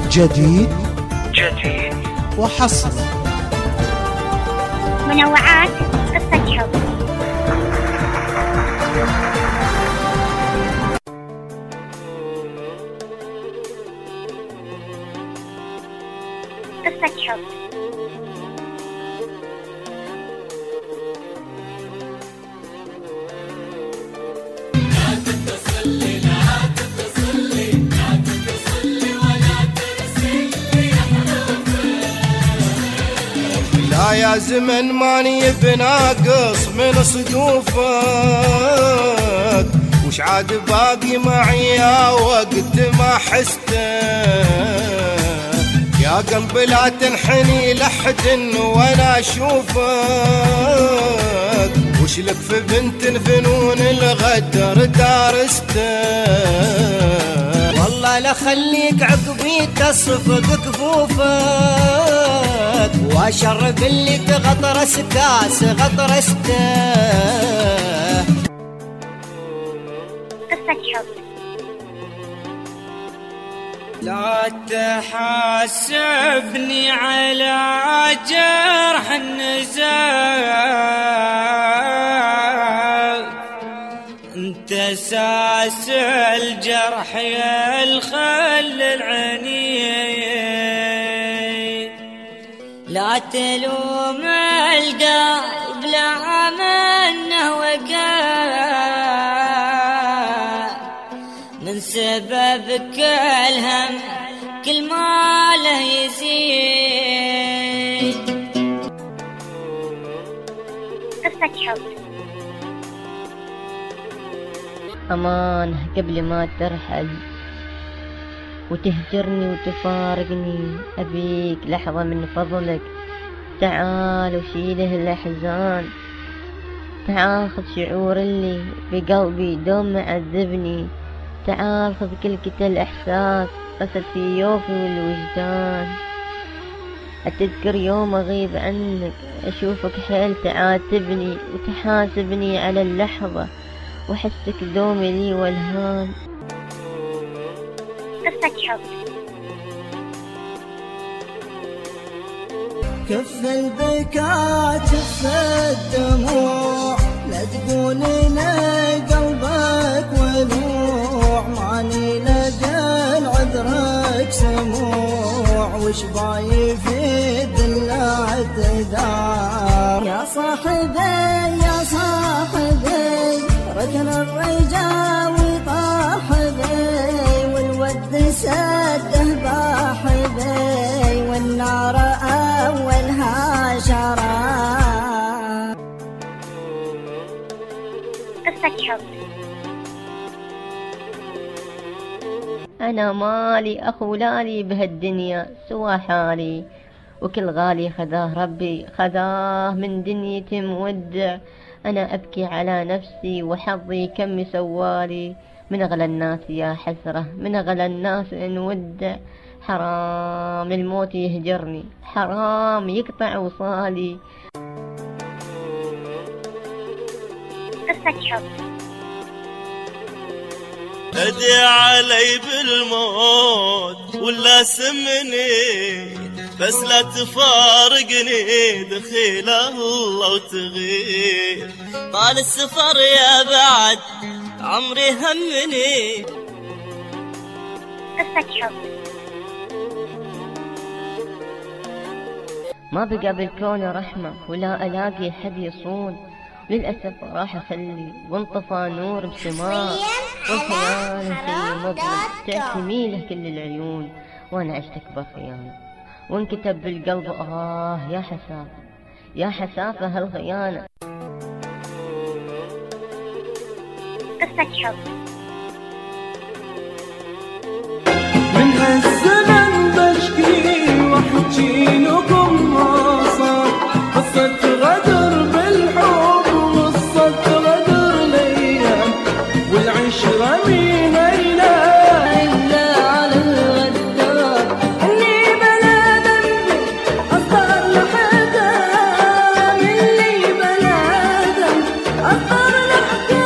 جديد وحصري. منوعات قصة حب. قصة حب. لا يا زمن ماني بناقص من صدوفك، وش عاد باقي معي يا وقت ما حسته. يا قلبي لا تنحني لحد وانا اشوفك، وش لك في بنت فنون الغدر دارسته. والله لا خليك عقبي تصفق كفوفك، واشرب اللي تغطرس كاس غطرسته. قصة حب. لا تحاسبني على جرح النزال، انت ساس الجرح يا الخل العنيد. لا تلوم القلب لا منه وقال، من سببك الهم كل ما له يزيد. قصة حب. أمان قبل ما ترحل وتهجرني وتفارقني، أبيك لحظة من فضلك تعال وشيله الأحزان. تعال خذ شعور اللي بقلبي دوم معذبني، تعال خذ كل الإحساس قصد في يوفي والوجدان. أتذكر يوم أغيب عنك أشوفك حيل تعاتبني وتحاسبني على اللحظة، وحسك دومي لي والهان. قصة حب. كف البكاء كف الدموع، لا تقول لي قلبك ولوع، ماني لقى عذرك سموع، وش باي في الدلع تدار. يا صاحبي يا صاحبي ركن الرجا وطاحبي، والود سده باحبي، والنار أولها شرار. قصة حب. أنا مالي أخو لالي بهالدنيا سوى حالي، وكل غالي خذاه ربي خذاه من دنيتي مودع. أنا أبكي على نفسي وحظي كم سوالي، من أغلى الناس يا حسرة من أغلى الناس إن ودع. حرام الموت يهجرني حرام يقطع وصالي. قصة حب. ندي علي بالموت ولا سمني، بس لا تفارقني دخيل الله وتغير. طال السفر يا بعد عمري همني. قصة حب. ما بقى بالكون رحمة ولا ألاقي حد يصون، للأسف راح أخلي وانطفى نور بسماء، والخيانة شي مظلم تعتمي له كل العيون. وأنا عشت أكبر خيانة وانكتب بالقلب يا حسافة يا حسافة هالخيانة. قصة حب. من هالزمن بشكي واحكي لكم ما صار، قصة غدر بالحب وقصة غدر الايام، والعشرة من ايام الا على الغدار. اللي بلا ذنبي اصدر لحدا، اللي بلا ذنب اصدر لحدا.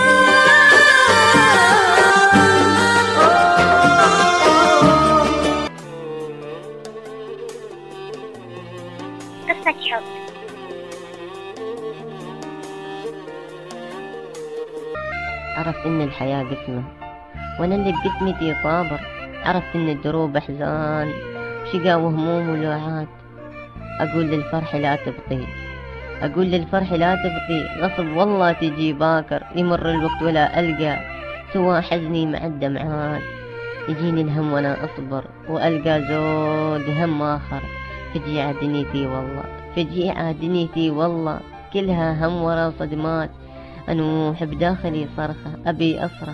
عرفت إن الحياة قسمة وأنا اللي بقسمتي صابر. عرفت إن الدروب أحزان وشقا وهموم ولوعات. أقول للفرح لا تبطي، أقول للفرح لا تبطي، غصب والله تجي باكر. يمر الوقت ولا ألقى سوى حزني مع الدمعات. يجيني الهم وأنا أصبر وألقى زود هم آخر. فجيعة دنيتي والله، فجيعة دنيتي والله، كلها هم ورا صدمات. أنوح بداخلي صرخة أبي أصرخ.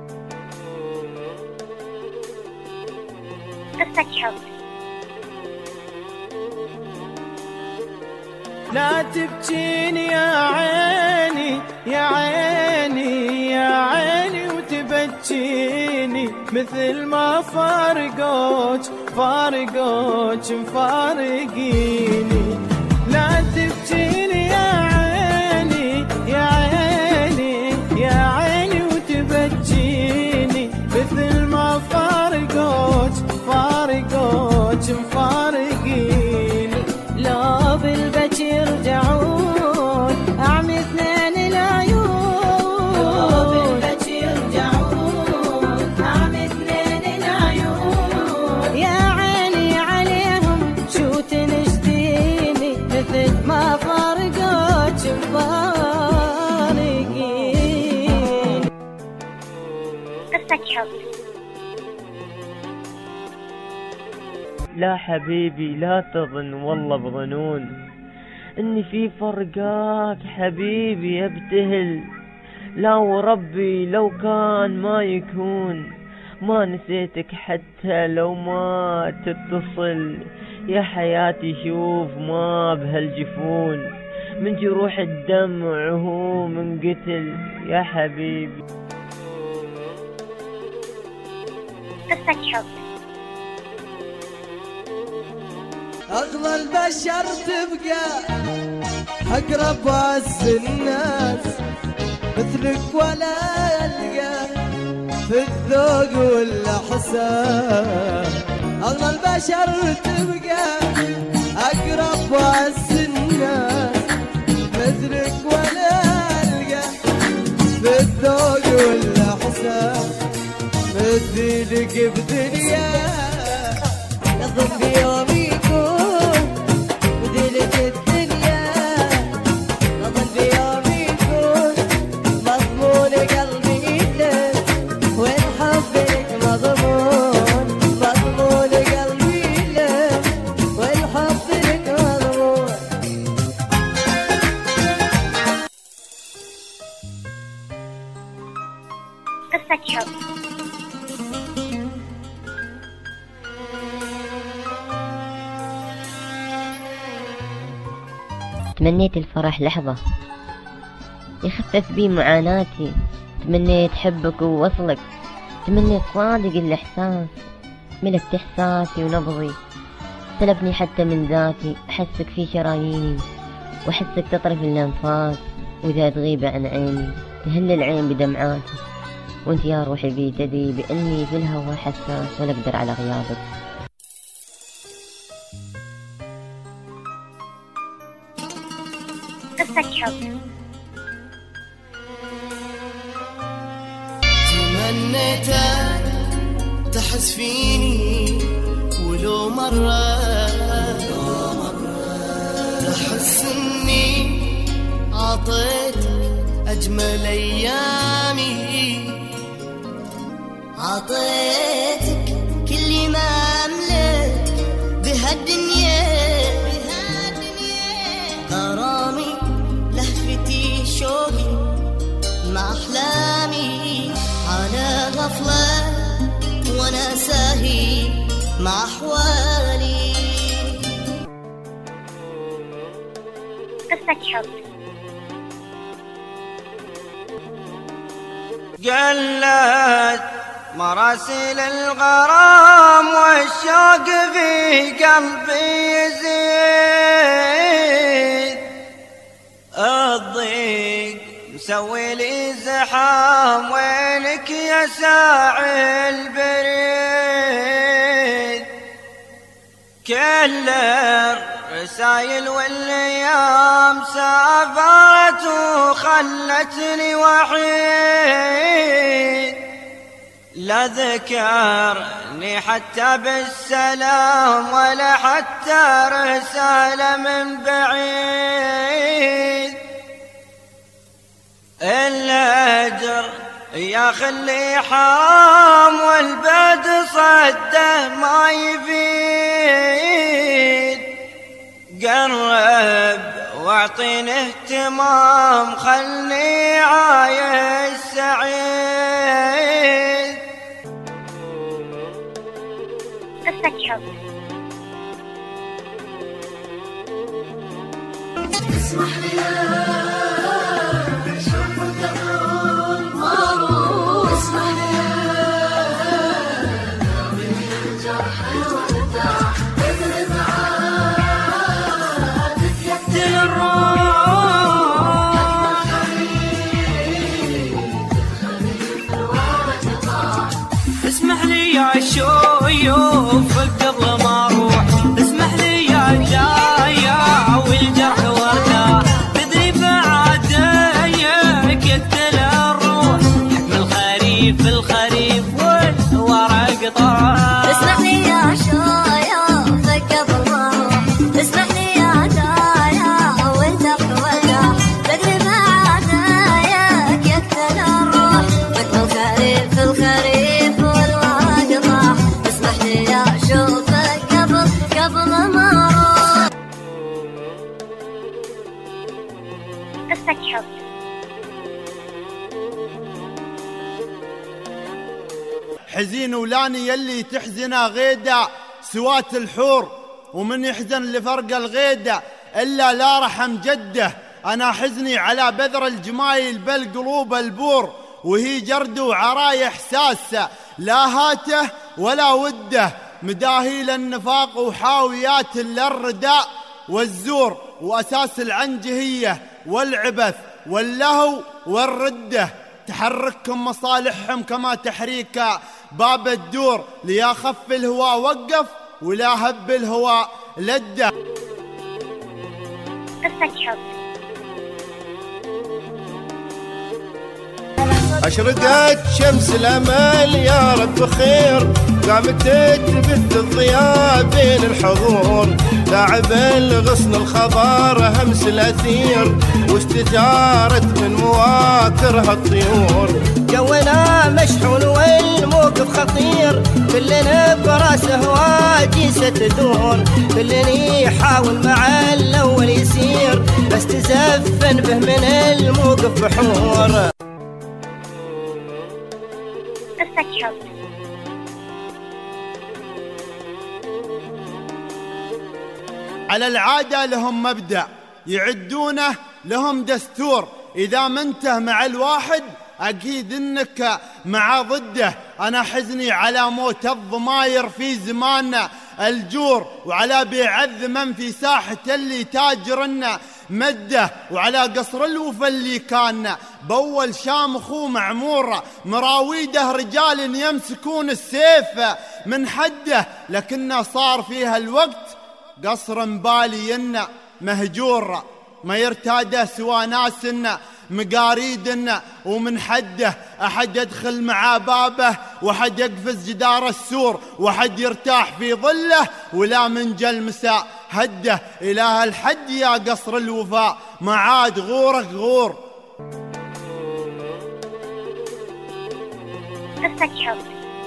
قصة حب. لا تبكيني يا عيني يا عيني يا عيني وتبكيني مثل ما فارقوك فارقوك مفارقيني. لا تبكيني يا عيني يا عيني يا عيني وتبكيني مثل ما فارقوك فارقوك مفارقيني. لو بالبكي يرجعون أعمي اثنين العيون. لو بالبكي يرجعون أعمي اثنين العيون. يا عيني عليهم شو تنشديني مثل ما فارقوك مفارقين. قصة حب. لا حبيبي لا تظن والله بظنون اني في فرقاك حبيبي ابتهل. لا وربي لو كان ما يكون، ما نسيتك حتى لو ما تتصل. يا حياتي شوف ما بهالجفون، من جروح الدمع هو من قتل. يا حبيبي قصة حب. أغلى البشر تبقى أقرب أعز الناس، مثلك ولا ألقى في الذوق والإحسان. أغلى البشر تبقى أقرب أعز الناس، مثلك ولا ألقى في الذوق والإحسان. مثلك بدنيا يظن بيومي قصة حب. تمنيت الفرح لحظة يخفف بي معاناتي. تمنيت حبك ووصلك، تمنيت صادق الإحساس. ملكت إحساسي ونبضي، سلبني حتى من ذاتي. أحسك في شراييني وأحسك تطرف الأنفاس. وإذا تغيب عن عيني تهل العين بدمعاتي. وانت يا روحي بي تدري بأني في الهوى حساس ولا أقدر على غيابك. قصة حب. تمنيتك تحس فيني ولو مرة تحس اني عطيت اجمل ايامي. عطيتك كل ما املك بهالدنيا، غرامي لهفتي شوقي مع احلامي. على غفلة وانا ساهي مع احوالي. قصة حب. قلت مراسيل الغرام والشوق في قلبي يزيد. الضيق مسوي لي زحام، وينك يا ساعي البريد؟ كل رسايل والايام سافرت وخلتني وحيد، لا ذكرني حتى بالسلام ولا حتى رسالة من بعيد. الهجر يا خلي حرام والبعد صده ما يفيد، قرب واعطيني اهتمام خلني عايش سعيد. قصة حب. اسمح لي اشوفك المعروف، اسمح لي ناوي الجرح والداع، اضرب عادك يقتل الروح، خليك الورد ضاع. اسمح لي يا شويوف قبل ما اروح، اسمح لي يا جايا والجرح ورده، تدري بعدك يقتل الروح، حكم الخريف الخريف والورق طاح. اسمح لي يا شويوف قبل ما اروح، اسمح لي يا جايا والجرح ورده، تدري بعدك يقتل الروح، حكم الخريف الخريف والورق طاح. اسمح لي يا اشوفك قبل ما اروح. قصة حب. حزين ولاني يلي تحزنا غيدة سوات الحور، ومن يحزن لفرق الغيدة إلا لا رحم جده. أنا حزني على بذر الجمايل بل قلوب البور، وهي جرد وعراي إحساسه لا هاته ولا وده، مداهيل النفاق وحاويات للرداء والزور، وأساس العنجهية والعبث واللهو والردة. تحرككم مصالحهم كما تحريك باب الدور، ليا خف الهواء وقف ولا هب الهواء لده. قصة حب. أشرقت شمس الأمل يا رب خير، قامت تبث الضياء بين الحضور، لاعب الغصن الخضار همس الأثير، واستثارت من مواكرها الطيور. جونا مشحون والموقف خطير، كلنا براسه واجيسة تدور، كلنا يحاول مع الأول يسير، بس تزفن به من الموقف بحور. قصة حب. على العادة لهم مبدأ يعدونه لهم دستور، إذا منته مع الواحد أكيد إنك مع ضده. أنا حزني على موت الضماير في زماننا الجور، وعلى بيع الذمم في ساحة اللي تاجرنا مده، وعلى قصر الوفا اللي كان بول شامخ ومعمورة، مراويده رجال يمسكون السيف من حده، لكنه صار فيها الوقت قصر مبالي مهجور، ما يرتاده سوى ناس مقاريدنا، ومن حده أحد يدخل مع بابه، وحد يقفز جدار السور، وحد يرتاح في ظله، ولا من جلمسه هده. إله الحد يا قصر الوفاء ما عاد غورك غور. قصة حب.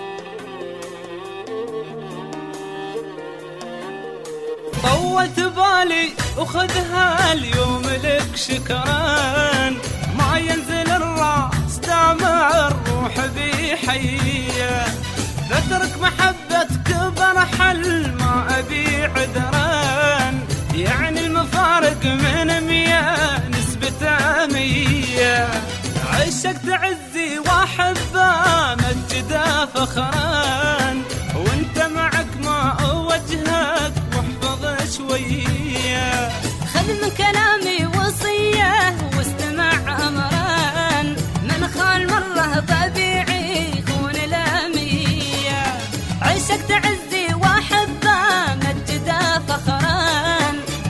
طولت بالي وخذها اليوم لك شكران، ما ينزل الراس دامع الروح بحيه، تترك محبتك برحل ما أبي عذران، يعني المفارق من 100 نسبته 100، عشقت عزي وأحبه مجده فخران، وانت معك ما وجهك واحفظ شويه، خذ من كلامي وصيه واستمع امران، من خال مره طبيعي خون الاميه، عشقت عزي واحبه مجده فخران،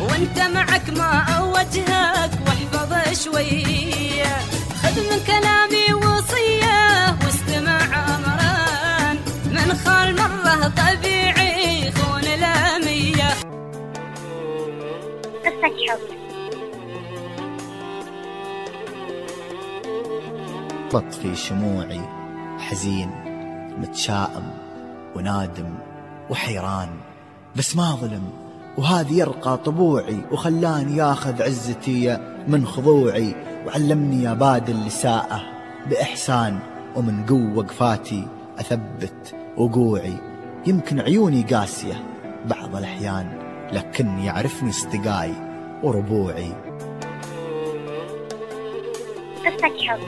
حب. بطفي شموعي حزين متشائم ونادم وحيران، بس ما ظلم وهذه يرقى طبوعي، وخلاني ياخذ عزتي من خضوعي، وعلمني يا بادل لساءه بإحسان، ومن قوة وقفاتي أثبت وقوعي. يمكن عيوني قاسية بعض الأحيان، لكن يعرفني اصدقائي وربوعي. قصة حب.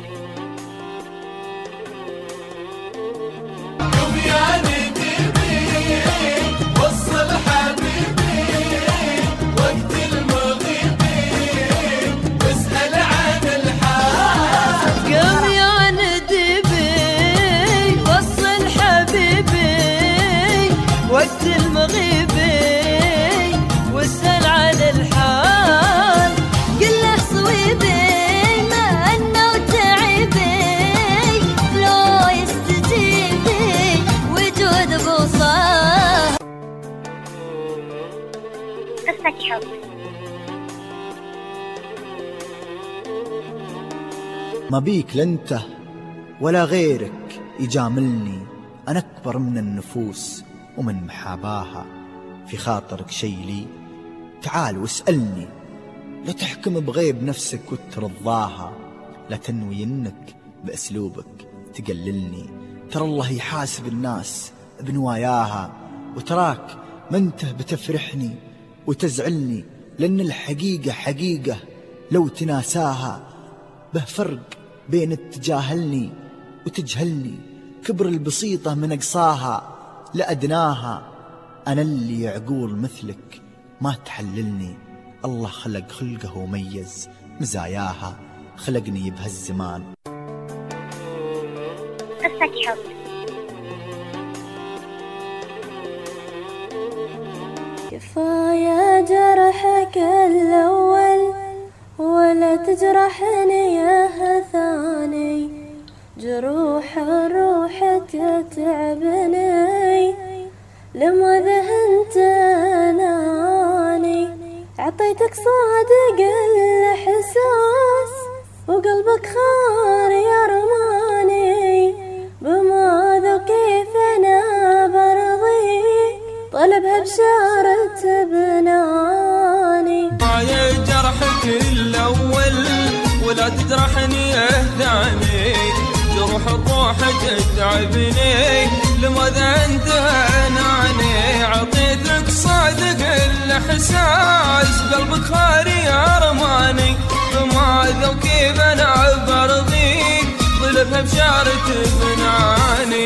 وصل حبيبي وقت المغيبين واسأل عن الحال. قم يا ندبي وصل حبيبي وقت المغيبي واسأل عن الحال. قل له صويبي ما أنه تعبي لو يستجيبي وجود بوصال. قصة حب. ما بيك لنته ولا غيرك يجاملني، أنا أكبر من النفوس ومن محاباها. في خاطرك شي لي تعال واسألني، لا تحكم بغيب نفسك وترضاها، لا تنوي إنك بأسلوبك تقللني. ترى الله يحاسب الناس بنواياها، وتراك ما انته بتفرحني وتزعلني، لأن الحقيقة حقيقة لو تناساها. به فرق بين التجاهلني وتجهلني، كبر البسيطة من أقصاها لأدناها. أنا اللي يعقول مثلك ما تحللني، الله خلق خلقه وميز مزاياها، خلقني بهالزمان. قصة حب. كفاية جرحك الأول ولا تجرحني يا ثاني، جروح الروح تتعبني لماذا انت اناني. عطيتك صادق الإحساس وقلبك خار يا رماني، بماذا وكيف انا برضيك طلبها بشارة بناني. يا جرحك الأول ولا تجرحني يا ثاني، جروح الروح تتعبني لماذا انت اناني. عطيتك صادق الإحساس قلبك خالي يا رماني، بماذا وكيف انا برضيك طلبها بشارة بناني.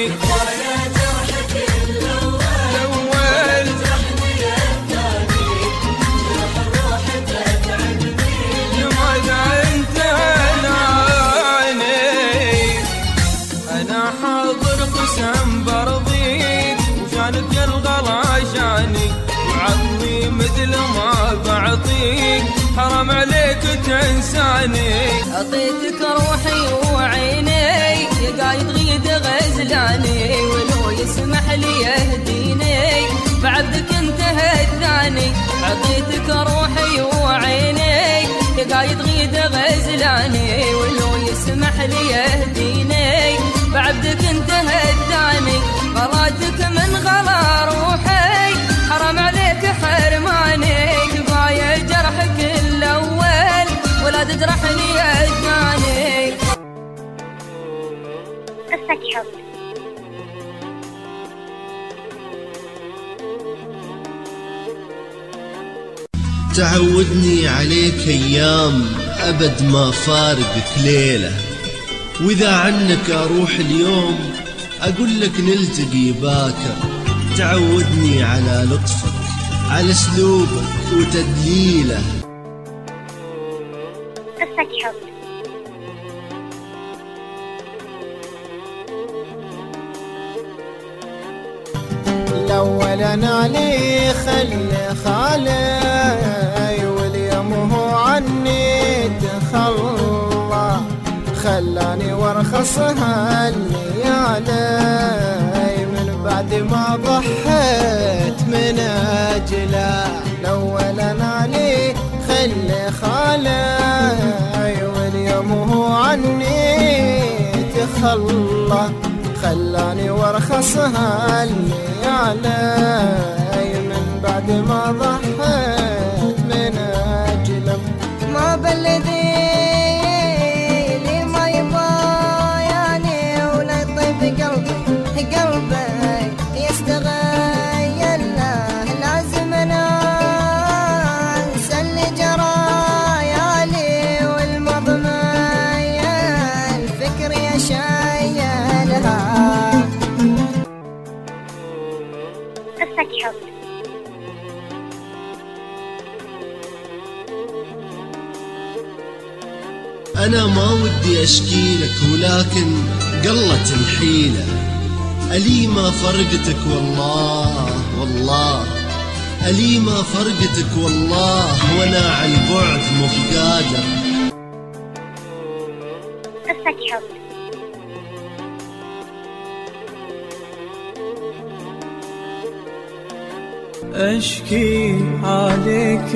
وجانك الغلا شاني وعطني مثل ما بعطيك، حرام عليك تنساني. عطيتك روحي وعيني يا قايد غيد غزلاني، ولو يسمح لي يهديني بعبدك انت هداني. عطيتك روحي وعيني يا قايد غيد غزلاني، ولو يسمح لي يهديني بعبدك انت هداني. غلاتك من غلا روحي حرام عليك حرماني، كفاية جرحك الأول ولا تجرحني الثاني. قصة حب. تعودني عليك أيام أبد ما فارقك ليلة، وإذا عنك أروح اليوم أقول لك نلتقي باكر. تعودني على لطفك على أسلوبك وتدليله. قصة حب. الأول أنا لي خالي واليوم هو عني تخلى، خلاني وارخصها الليالي من بعد ما ضحيت من أجله. الأول أنا لي خله خلاني وارخصها الليالي من بعد ما ضحيت من اجله. ما بلدي لي ما يبايعني ولا يطيب قلبي يستغير له لازم انا انسى اللي جرايالي والمضمايا الفكر يشيلها. قصة حب. أنا ما ودي أشكيلك ولكن قلت الحيلة. ألي ما فرقتك والله ألي ما فرقتك والله وأنا عن بعد مو بقادر. قصة حب. أشكي عليك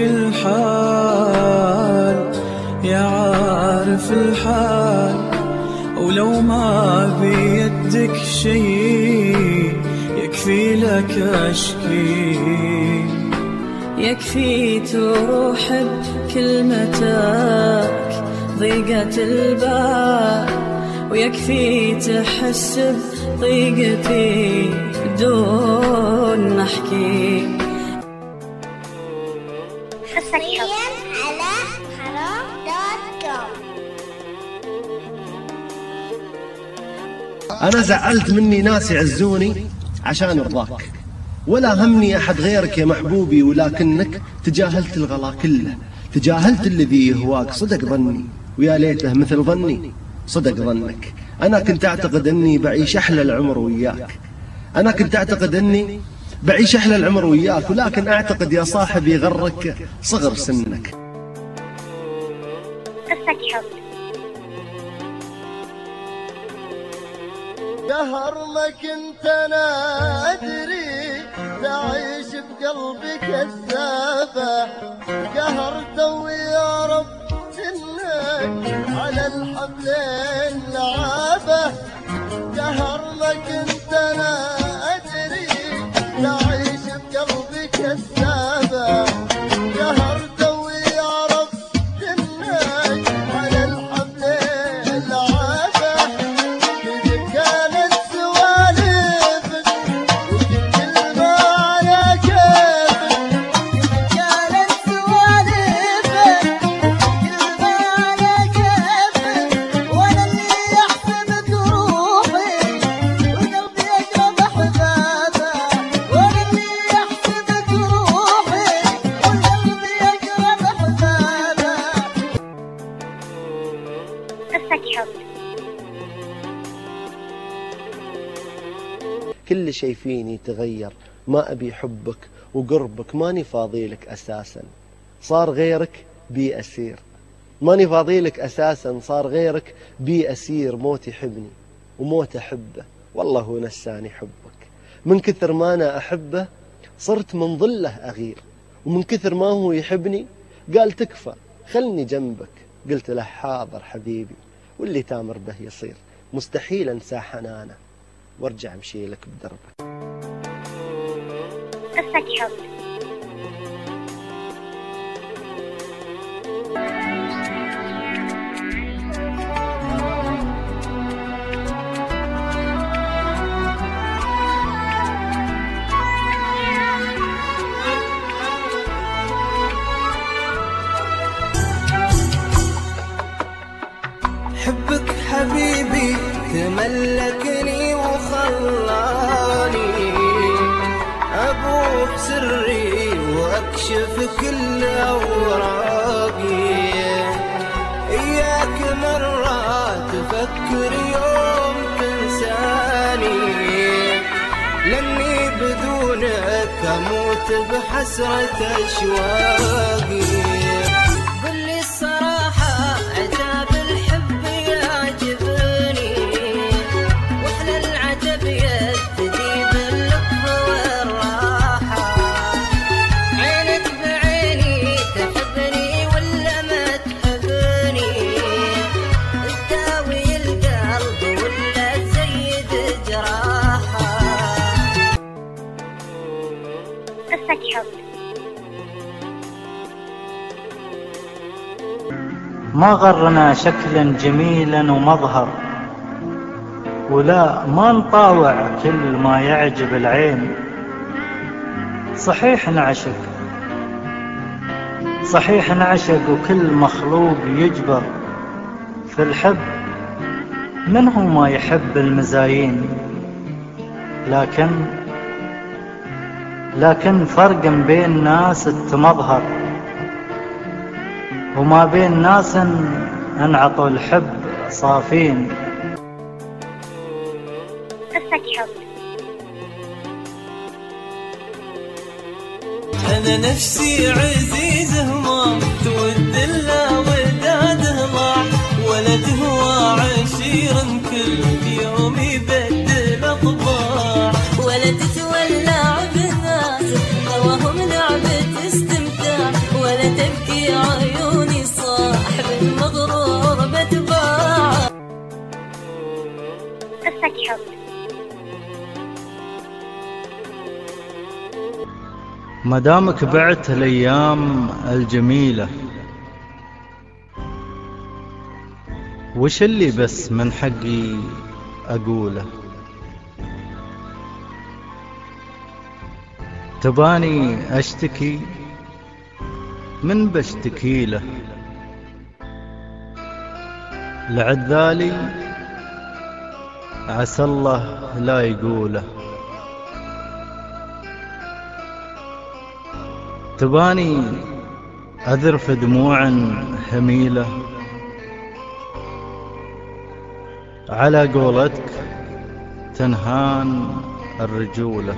الحال يا عارف الحال، ولو ما بيدك شيء يكفي لك أشكي. يكفي تروح بكلمتك ضيقة البال، ويكفي تحس بضيقتي بدون ما أحكي. قصة حب. على حرام.com. أنا زعلت مني ناس يعزوني عشان رضاك، ولا همني أحد غيرك يا محبوبي، ولكنك تجاهلت الغلا كله، تجاهلت الذي يهواك. صدق ظني ويا ليته مثل ظني، صدق ظنك. أنا كنت أعتقد أني بعيش أحلى العمر وياك، أنا كنت أعتقد أني بعيش أحلى العمر وياك، ولكن أعتقد يا صاحبي غرك صغر سنك. قصة حب. قهر ما كنت انا ادري تعيش بقلبي كذابة، قهر توي يا رب جنك على الحبلين لعابة. قهر ما كنت انا ادري تعيش بقلبي كذابة، قهر توي يا رب جنك على الحبلين لعابة. كل شي فيني تغير، ما أبي حبك وقربك، ماني فاضيلك أساسا، صار غيرك بي أسير. ماني فاضيلك أساسا، صار غيرك بي أسير. موت يحبني وموت أحبه، والله هو نساني حبك. من كثر ما أنا أحبه صرت من ظله أغير، ومن كثر ما هو يحبني قال تكفى خلني جنبك. قلت له حاضر حبيبي، واللي تامر به يصير. مستحيل أنسى حنانه وارجع امشي لك بدربك. قصة حب. حبك حبيبي تملكني وخلاني أبوح سري وأكشف كل أوراقي. إياك مرات تفكر يوم تنساني، لأني بدونك أموت بحسرة أشواقي. قل لي الصراحة عتاب الحب يعجبني، وأحلى العجب يبتدي باللطف والراحة. عينك بعيني تحبني ولا ما تحبني، تداوي القلب ولا حب. ما غرنا شكلا جميلا ومظهر، ولا ما نطاوع كل ما يعجب العين. صحيح نعشق وكل مخلوق يجبر في الحب، من هو ما يحب المزايين؟ لكن فرق بين ناس تمظهر وما بين ناس انعطوا الحب صافين. قصة حب. أنا نفسي عزيزه ما تود إلا وداده ضاع، ولد هو عشير كل يوم يبدل أطباع، ولد تولع بالناس هواهم لعبة استمتاع، ولا تبكي عيوني صاحب المغرور بتباع. قصة حب. مدامك بعت الأيام الجميلة، وش اللي بس من حقي أقوله؟ تباني أشتكي من بشتكي له، لعذالي عسى الله لا يقوله. تباني أذرف دموع هميلة، على قولتك تنهان الرجولة.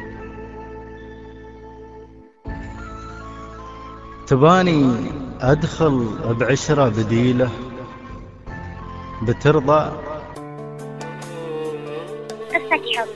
تباني أدخل بعشرة بديلة، بترضى؟ قصة حب.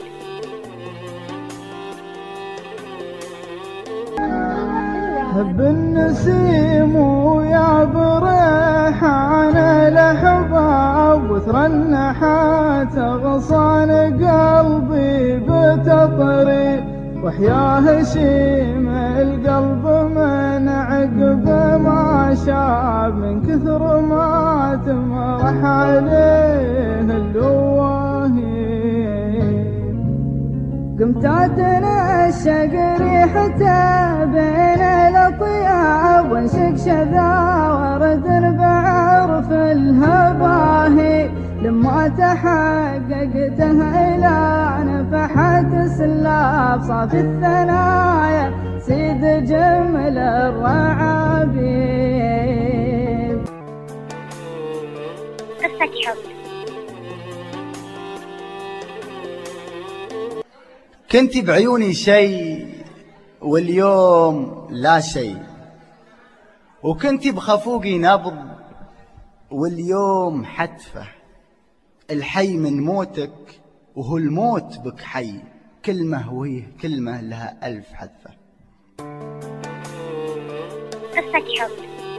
هب النسيم ويا بريحان الأحباب، وثر النحات غصان قلبي بتطري، وحياه هشيم القلب من عقب ما شاب، من كثر ما تمرح عليه اللواهي. قمت اتنشق ريحته بين الاطياب، وانشق شذا ورد بعرف الهباهي، لما تحققته الى نفحت سلاب، صافي الثنايا سيد جمل الرعابيب. قصة حب. كنتي بعيوني شيء واليوم لا شيء، وكنتي بخفوقي نبض واليوم حتفه. الحي من موتك وهو الموت بك حي، كلمة وهي كلمة لها 1000 حذفة. قصة حب.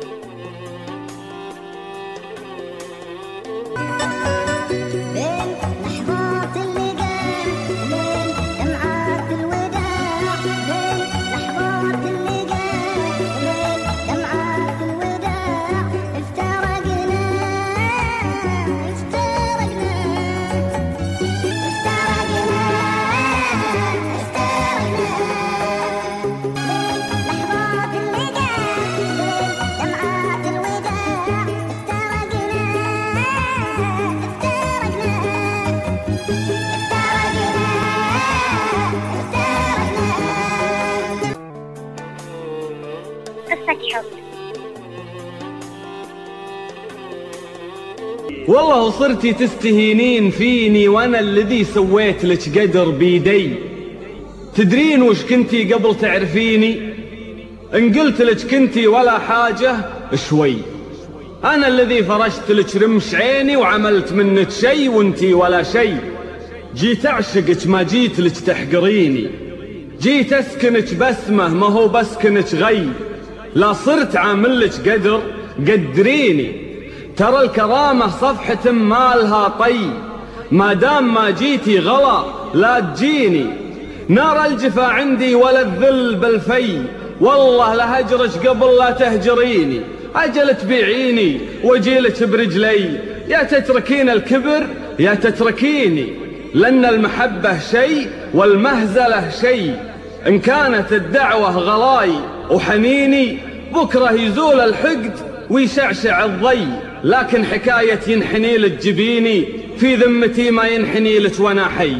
والله صرتي تستهينين فيني وانا الذي سويت لك قدر بيدي. تدرين وش كنتي قبل تعرفيني؟ ان قلت لك كنتي ولا حاجة شوي، انا الذي فرشت لك رمش عيني وعملت منك شي وانتي ولا شي. جيت اعشقك ما جيت لك تحقريني، جيت اسكنك بسمة ما هو بسكنك غي. لا صرت عامل لك قدر قدريني، ترى الكرامة صفحة مالها طي، ما دام ما جيتي غلا لا تجيني. نار الجفا عندي ولا الذل بالفي، والله لهجرك قبل لا تهجريني، عجل تبيعيني واجيلك برجلي، يا تتركين الكبر يا تتركيني، لأن المحبة شيء والمهزلة شيء، إن كانت الدعوة غلاي وحنيني بكرة يزول الحقد ويشعشع الضي، لكن حكاية ينحني لك جبيني في ذمتي ما ينحني لك وانا حي.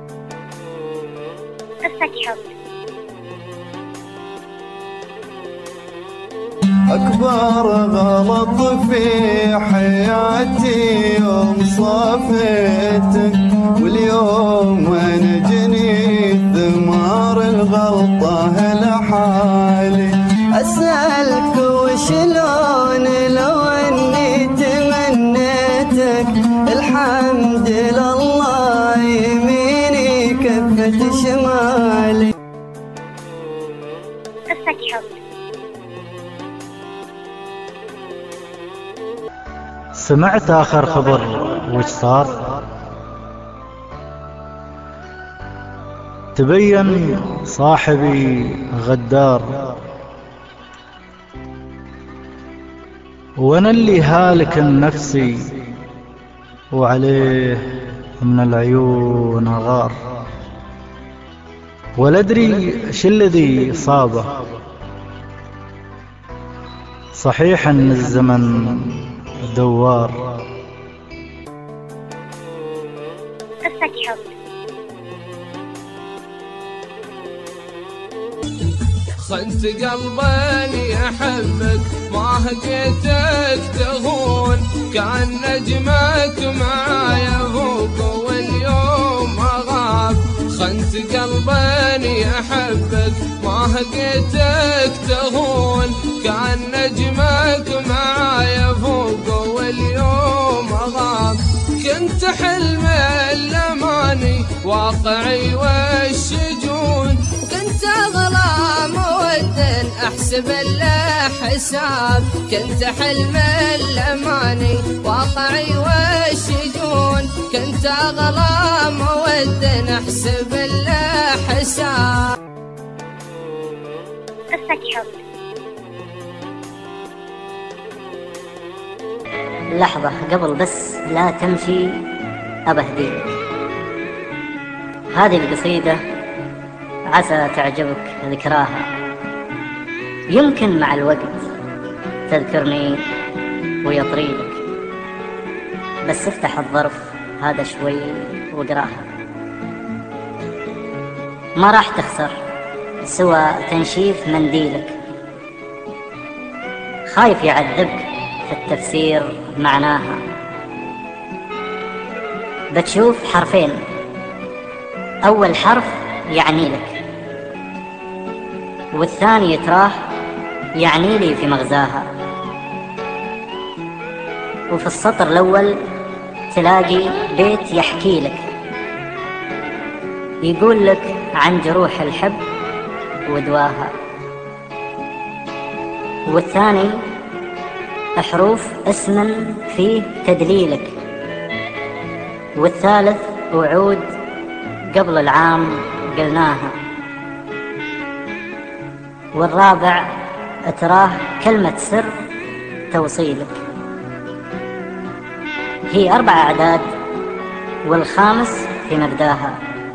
قصة حب. أكبر غلط في حياتي يوم صافيتك، واليوم وأنا جنيت ثمار الغلطة لحالي. أسألك وشلون لو أني تمنيتك، الحمد لله يميني كفة شمالي. قصة حب. سمعت آخر خبر وش صار؟ تبين صاحبي غدار، وانا اللي هالك نفسي وعليه من العيون غار، ولا ادري شو الذي صابه. صحيح ان الزمن دوار. قصة حب. خنت قلبي أحبك ما هقيتك تهون، كان نجمك معايا فوق واليوم أغاب. خنت قلبي أحبك ما هقيتك تهون، كان نجمك معايا فوق واليوم أغاب. كنت حلم الأماني واقعي والشجون، كنت أغلى مود أحسب له حساب. كنت حلم الأماني واقعي والشجون، كنت أغلى مود أحسب له حساب. قصة حب. لحظة قبل بس لا تمشي أبهديك، هذه القصيدة عسى تعجبك ذكراها، يمكن مع الوقت تذكرني ويطريلك، بس افتح الظرف هذا شوي واقراها. ما راح تخسر سوى تنشيف منديلك، خايف يعذبك في التفسير معناها. بتشوف حرفين، أول حرف يعني لك، والثاني تراه يعني لي في مغزاها. وفي السطر الأول تلاقي بيت يحكي لك، يقول لك عن جروح الحب ودواها، والثاني حروف اسم فيه تدليلك، والثالث وعود قبل العام قلناها، والرابع تراه كلمة سر توصيلك. هي 4 أعداد والخامس في مبداها،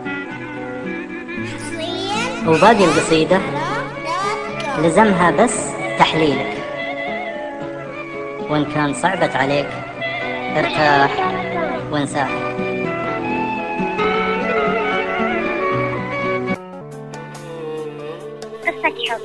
وباقي القصيدة لزمها بس تحليلك. وإن كان صعبت عليك ارتاح وانساها. قصة حب.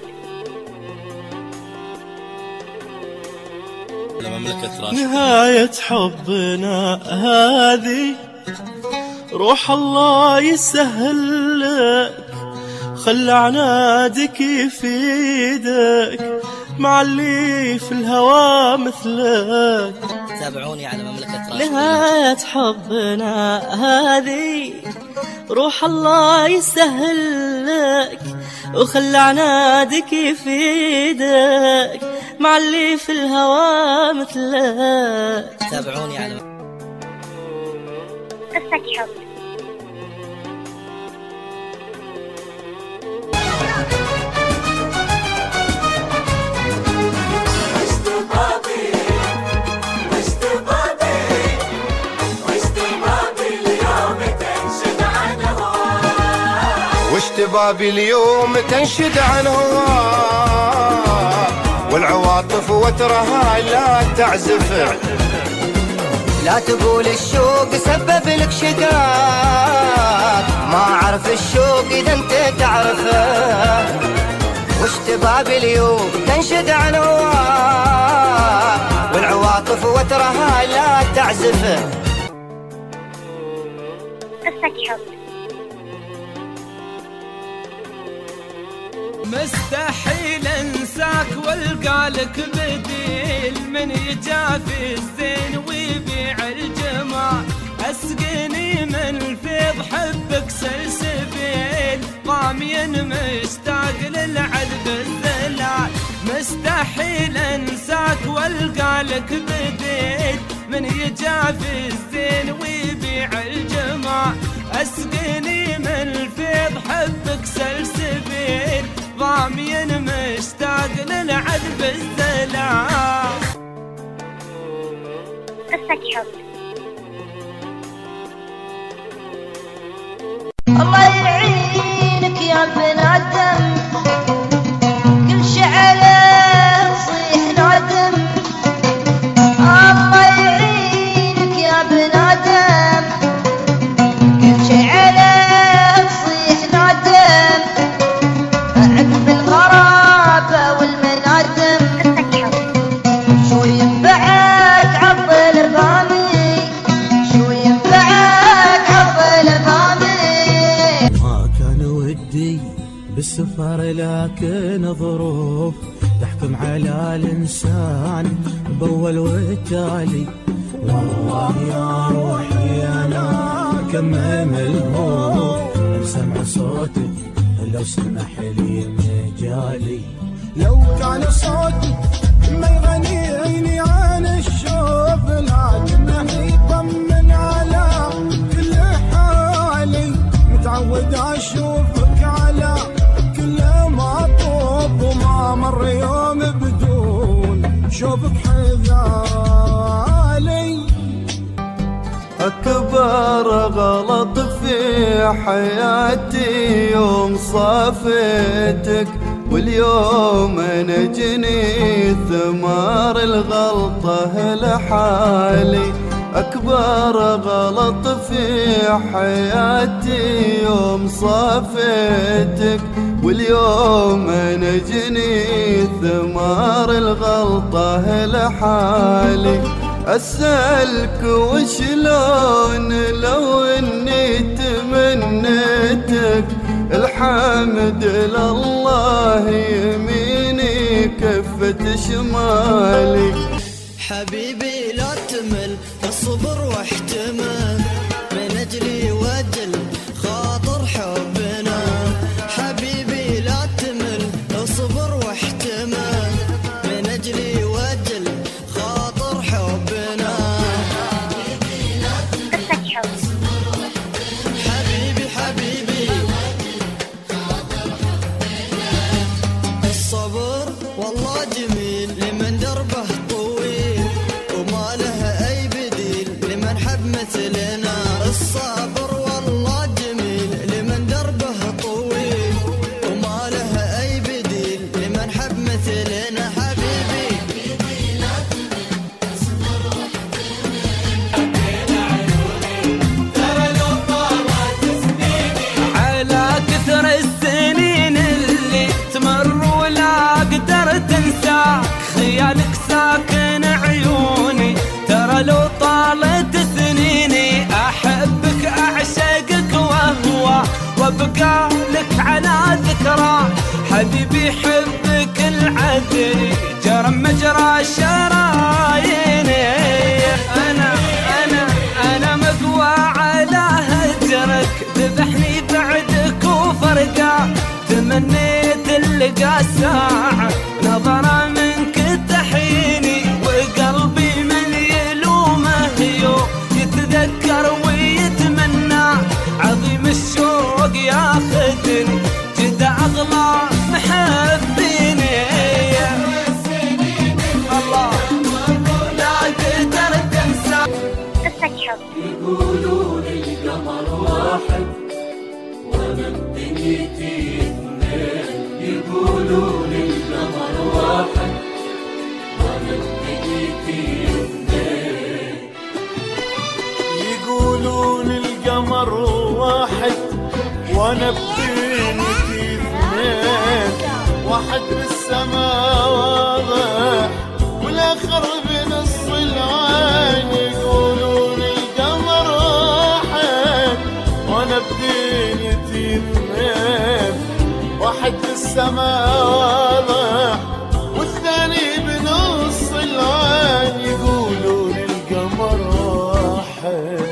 نهاية حبنا هذه روح الله يسهل لك، خلى عنادك يفيدك مع اللي في الهوى مثلك. تابعوني على مملكة راشد. نهاية حبنا هذه روح الله يسهل لك، وخلى عنادك يفيدك مع اللي في الهوى مثلك. تابعوني على قصة حب. واشتبابي اليوم تنشد عن هواه، والعواطف وترها لا تعزف. لا تقول الشوق سبب لك شقاق، ما أعرف الشوق إذا أنت تعرفه. واشتباب اليوم تنشد عن هواه، والعواطف وترها لا تعزفه. قصة حب. مستحيل انساك والقى لك بديل، من يجافي الزين ويبيع الجمال. اسقني من الفيض حبك سلسبيل، ضامي مشتاق للعذب الذلال. مستحيل انساك والقى لك بديل، من يجافي الزين ويبيع الجمال. اسقني من الفيض حبك سلسبيل، ضامي مشتاق للعذب الذلال. قصة حب. الله يعينك يا بنادم، كل شعره تصيح نادم. الله يعينك يا بنادم، كل شعره تصيح نادم. عقب الغرابة والمنادم، شو ينفعك عطل الفامي، شو ينفعك عطل الفامي. ما كان ودي بالسفر لكن ظروف تحكم على الإنسان بأول والتالي. والله يا روحي أنا كم ملهوف من سمع صوتك، لو سمح لي مجالي. لو كان صوتي ما يغنيني عن الشوف، لكن يطمن على كل حالي. متعود اشوفك على كل ما طوب، وما مر يوم بدون شوفك حذالي. أكبر غلط في حياتي يوم صافتك، واليوم نجني ثمار الغلطة لحالي. أكبر غلط في حياتي يوم صافتك، واليوم نجني ثمار الغلطة لحالي. أسألك وشلون لو اني تمنيتك، الحمد لله يميني كفة شمالي. حبيبي لا تمل اصبر واحتمل، من اجلي وجل خاطر حبنا. حبيبي لا تمل اصبر واحتمل، من اجلي وجل خاطر حبنا. حبيبي حبيبي الصبر والله جميل لمن دربه طويل، وما له أي بديل لمن حب مثلنا. الصبر والله جميل لمن دربه طويل، وما له أي بديل لمن حب مثلنا. حبيبي على كثر السنين اللي تمر ولا اقدر تنساك، خيالك ساكن عيوني. ترى لو طالت سنيني احبك اعشقك وهو، وابقى لك على ذكرى. حبيبي حبك العذري جرى مجرى شراييني. انا مقوى على هجرك، ذبحني بعدك وفرقا. تمنيت اللقى ساعة نظرة منك تحيني، وقلبي من يلومه يوم يتذكر ويتمنى. عظيم الشوق ياخذني جد اغلى محبيني. الله لا تقدر تنسى. قصة حب. يقولون القمر واحد وما وانا بدنيتي اثنين، يقولوا للقمر واحد وانا بدنيتي اثنين. يقولوا للقمر واحد وانا بدنيتي اثنين، واحد بالسماء واضح والاخر بنص العين. يقولوا للقمر واحد وانا بدنيتي اثنين، واحد بالسماء واضح والثاني بنص العين. يقولوا للقمر واحد.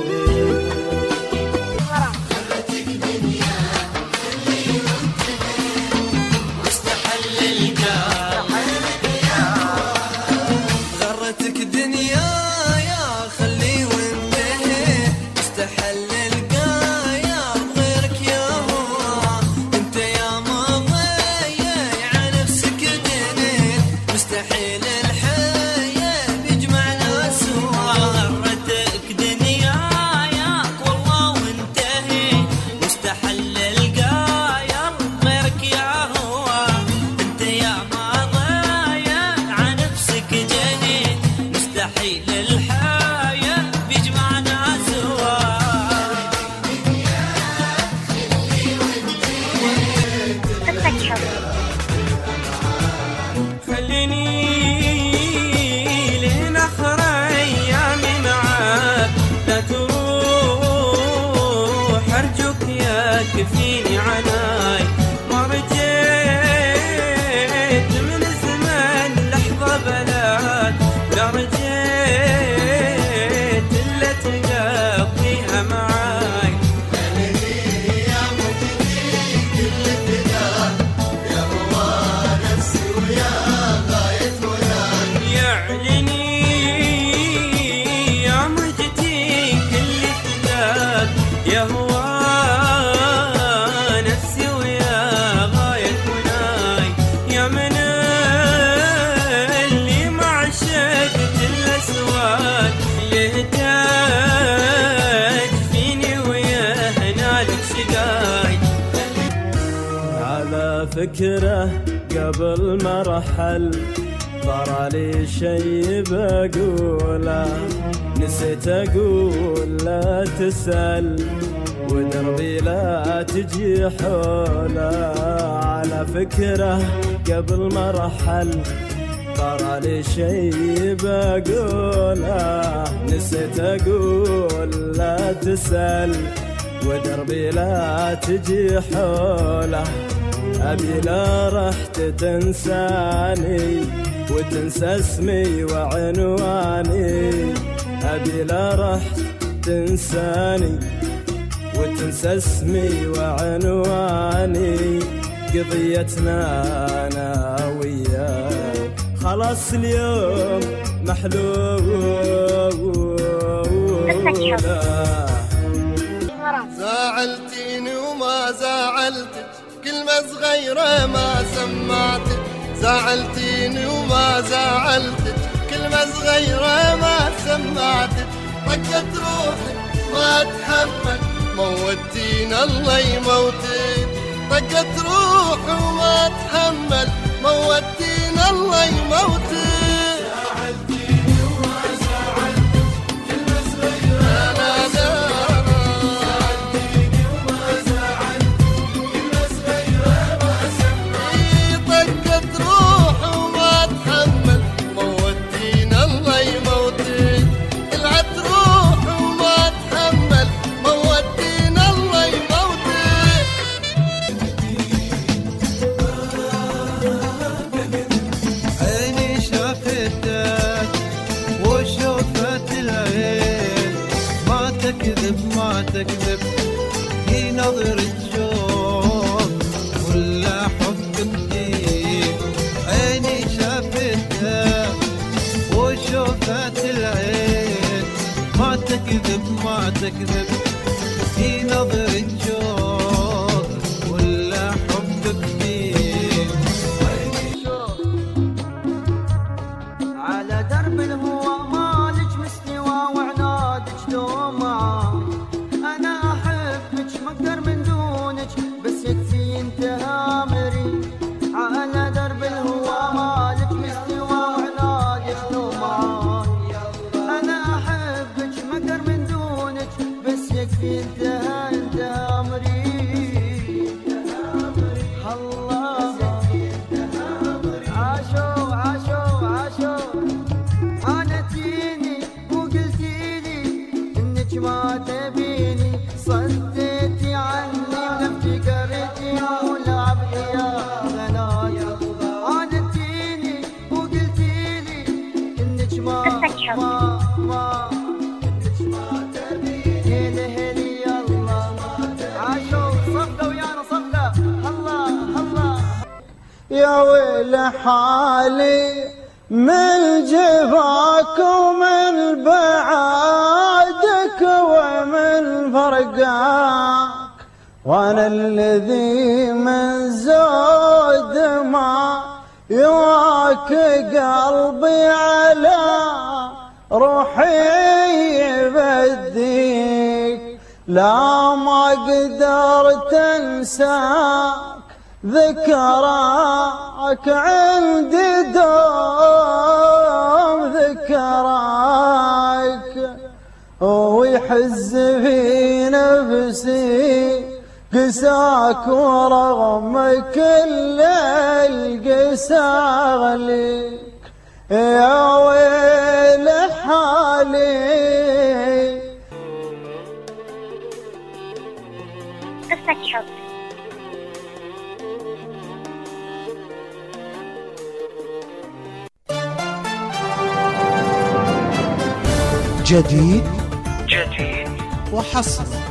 غرتك دنيا يا خلي وانتهي، مستحل القايا غيرك يا هو. انت يا ما ضيع نفسك دنيا، مستحيل الحياة بيجمعنا سوا. غرتك دنيا يا والله وانتهي، مستحل القايا غيرك يا هو. انت يا ما ضيع نفسك جنين، مستحيل الحياة بيجمعنا سوا. خليني لين اخر ايامي معاك، لا تروح ارجوك يا كفيني عناي. ما رجيت من زمان لحظة بلاك، لا رجيت الا تقضيها معاي. يا مجدي كل فداك، يا هو نفسي ويا غاية وياك. يعلني يا مجدي كل فداك، يا هو نفسي ويا غاية مناي. يا من اللي ما عشقت الأسواد، يهتاج فيني ويا هنالك شقاي. على فكرة قبل ما رحل طرالي شي بقوله، نسيت اقول لا تسأل ودربي لا تجي حوله. على فكرة قبل ما رحل طرالي شي بقوله، نسيت اقول لا تسأل ودربي لا تجي حوله. أبي لا رحت تنساني وتنسى اسمي وعنواني، أبي لا رحت تنساني وتنسى اسمي وعنواني. قضيتنا أنا وياك خلاص اليوم محلولة. زعلتيني وما زعلتك، كلمة صغيرة ما سمعتك. زعلتيني وما زعلتك، كلمة صغيرة ما سمعتك. طقت روحي ما اتحمل، موتينا الله يموتك. طقت روحي وما اتحمل، موتينا الله يموتك. زعلتيني وما زعلتك، كلمة صغيرة ما زعلتيني وما زعلتك، كلمة صغيرة ما سمعتك. طقت روحي وما اتحمل، موتينا الله يموتك. طلعت روحي وما اتحمل، موتينا الله يموتك. عيني شافتك وشوفت العين، ما تكذب ما تكذب في نظرة شوق ولا حب جديد. عيني شافتك وشوفت العين، ما تكذب ما تكذب في نظرة شوق ولا حب جديد. على درب الهوى مالك مستوى وعنادك دوما. انا احبك ما اقدر من دونك، يا ويل حالي من جفاك ومن بعادك ومن فرقاك، وانا الذي من زود ما يواك قلبي على روحي يبديك، لا ما قدرت انساك ذكراك عندي دوم ذكراك، ويحز في نفسي قساك ورغم كل القسا ليك، يا ويل حالي. قصة حب. جديد وحصري